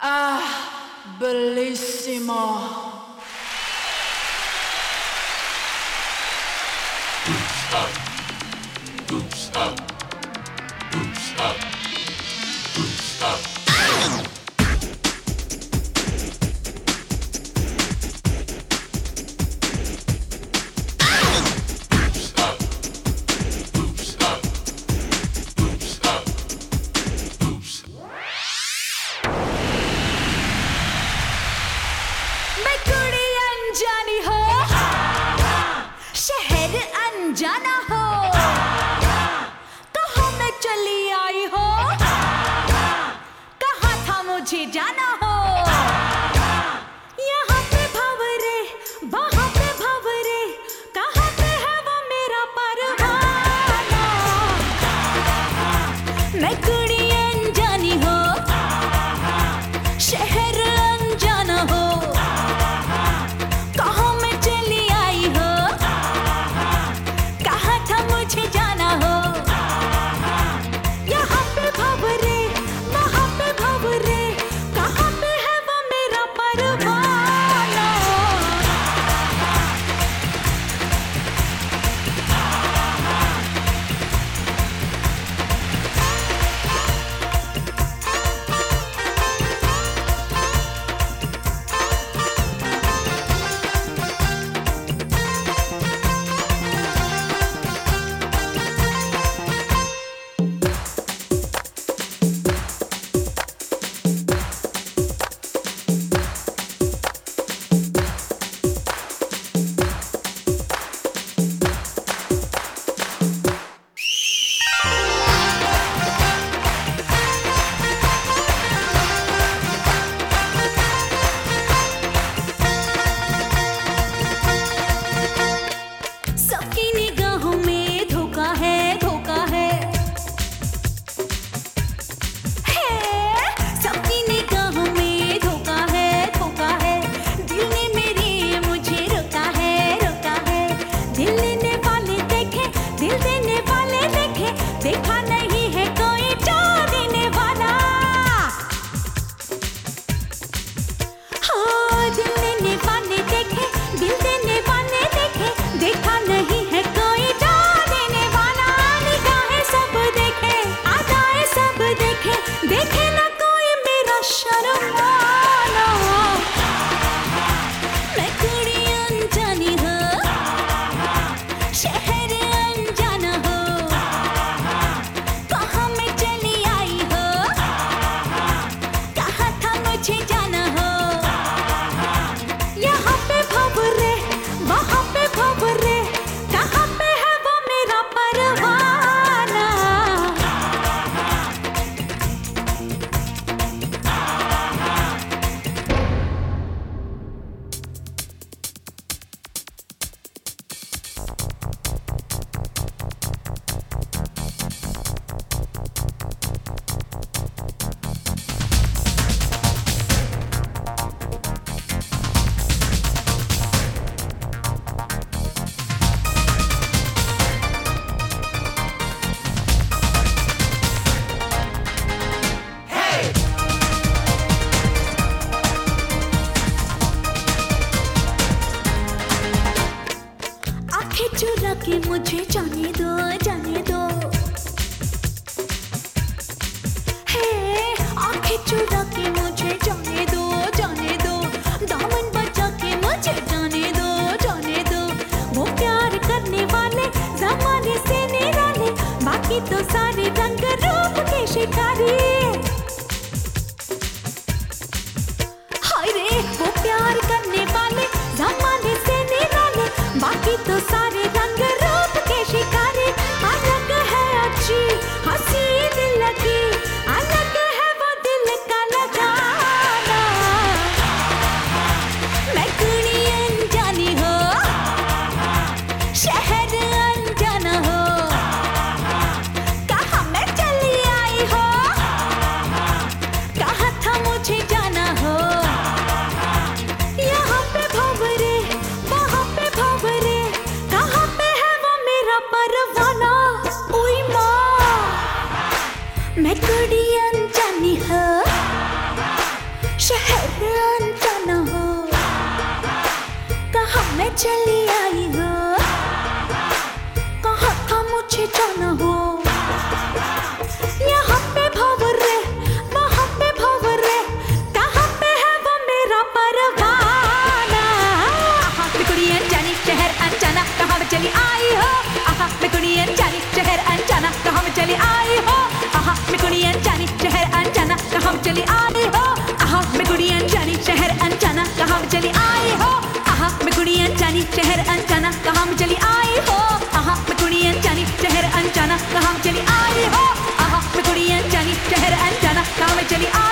Ah, bellissimo. Boots up, boots up, boots up, boots up. जाना हो कहाँ मैं चली आई हो, कहाँ था मुझे जाना हो। यहाँ पे भंवरे वहाँ पे भंवरे, कहाँ पे है वो मेरा परवाना। मैं कुड़ी अनजानी हो, शहर अनजाना हो, कहाँ मैं चली आई हो, मुझे जाना हो। यहाँ पे भंवरे वहाँ पे भंवरे, कहाँ पे है वो मेरा परवाना। देखा नहीं है कोई जो देने वाला, हाँ दिल देने वाले देखे, दिल देने वाले देखे, देखा नहीं है कोई जो देने वाला। निगाहें सब देखे, अदाएं सब देखे, देखे ना कोई मेरा शर्माना। मैं कुड़ी अनजानी हो, शहर अनजाना हो, मुझे जाना हो। यहाँ पे भंवरे वहाँ पे भंवरे, कहाँ पे है वो मेरा परवाना। चुरा के मुझे जाने दो, जाने दो, हे आंखें चुरा के मुझे जाने दो, जाने दो, दामन बचा के मुझे जाने दो, जाने दो। वो प्यार करने वाले ज़माने से निराले, बाकी तो सारे रंग रूप के शिकारी। हाय रे वो प्यार करने वाले ज़माने से निराले, बाकी तो सारे रंग रूप के शिकारी। शहर अनजाना हो, कहाँ मैं चली आई हो, कहाँ था मुझे जाना हो। यहाँ पे भंवरे, वहाँ पे भंवरे, कहाँ पे है वो मेरा परवाना। आहा मैं कुड़ी अनजानी शहर अनजाना, कहाँ मैं चली आई हो। आहा मैं कुड़ी अनजानी शहर अनजाना, कहाँ मैं चली आई हो। आहा मैं कुड़ी अनजानी शहर अनजाना, कहाँ मैं चली आई हो। आहा मैं कुड़ी अनजानी शहर अनजाना, कहाँ मैं चली आई हो। आहा मैं कुड़ी अनजानी शहर अनजाना, कहाँ मैं चली आई हो। आहा मैं कुड़ी अनजानी शहर अनजाना, कहाँ मैं चली आई हो। आहा मैं कुड़ी अनजानी शहर अनजाना, कहाँ मैं चली आई